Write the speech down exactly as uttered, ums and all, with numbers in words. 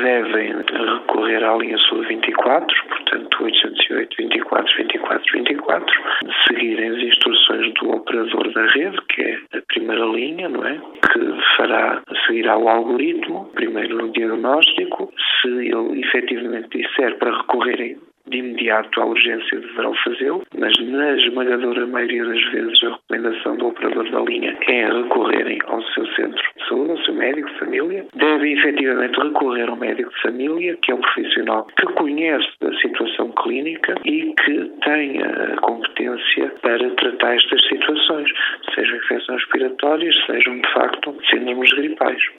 devem recorrer à linha Saúde vinte e quatro, portanto oitocentos e oito, vinte e quatro, vinte e quatro, vinte e quatro, seguirem as instruções do operador da rede, que é a primeira linha, não é? Que fará, seguirá o algoritmo, primeiro no diagnóstico, se ele efetivamente disser para recorrerem de imediato à urgência, deverão fazê-lo, mas na esmagadora maioria das vezes a recomendação do operador da linha é recorrerem ao seu centro de saúde, ao seu médico de família. Devem efetivamente recorrer ao médico de família, que é um profissional que conhece a situação clínica e que tem a competência para tratar estas situações, sejam infecções respiratórias, sejam de facto síndromes gripais.